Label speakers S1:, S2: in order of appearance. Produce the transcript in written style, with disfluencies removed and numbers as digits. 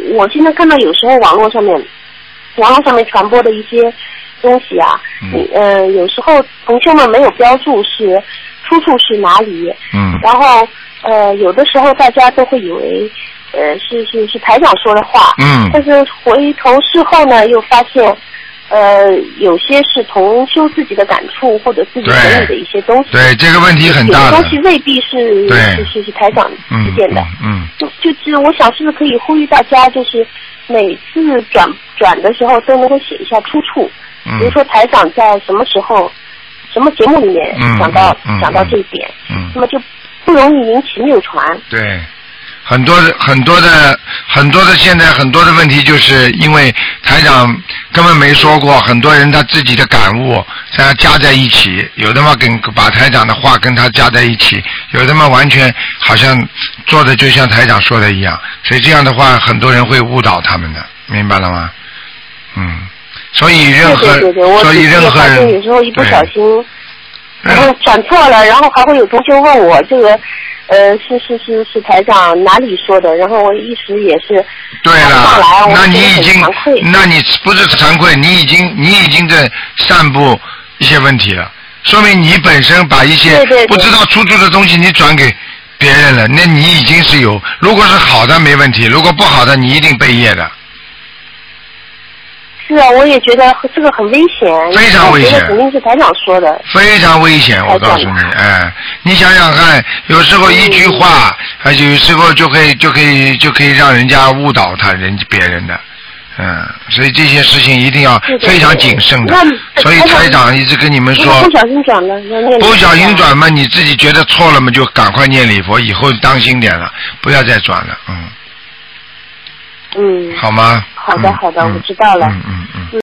S1: 我现在看到有时候网络上面传播的一些东西啊，有时候同修们没有标注是出处是哪里，然后有的时候大家都会以为是台长说的话，但是回头事后呢又发现有些是同修自己的感触或者自己整理的一些东西。
S2: 对，这个问题很大的。
S1: 有的东西未必是台长推荐的。就是我想是不是可以呼吁大家，就是每次转的时候都能够写一下出处，比如说台长在什么时候、什么节目里面讲到这一点，那么就不容易引起谬传。
S2: 对。很多的现在很多的问题就是因为台长根本没说过，很多人他自己的感悟这样加在一起，有的嘛把台长的话跟他加在一起，有的嘛完全好像做的就像台长说的一样，所以这样的话很多人会误导他们的，明白了吗？所以任何人
S1: 有时候一不小心然后转错了，然后还会有同学问我这个是台长哪里说的，然后我一时也是
S2: 对了，那你不是惭愧，你已经在散布一些问题了，说明你本身把一些不知道出处的东西你转给别人了，那你已经是有，如果是好的没问题，如果不好的你一定背业的。
S1: 是啊，我也觉得这个很危险，
S2: 非常危险，
S1: 肯定是台长说的，
S2: 非常危险。我告诉你，你想想看，有时候一句话，有时候就可以让人家误导别人的，所以这些事情一定要非常谨慎的。所以台长一直跟你们说，
S1: 不小心转了，
S2: 不小心转嘛，你自己觉得错了嘛，就赶快念礼佛，以后当心点了，不要再转了，好吗？
S1: 好的，我知道了。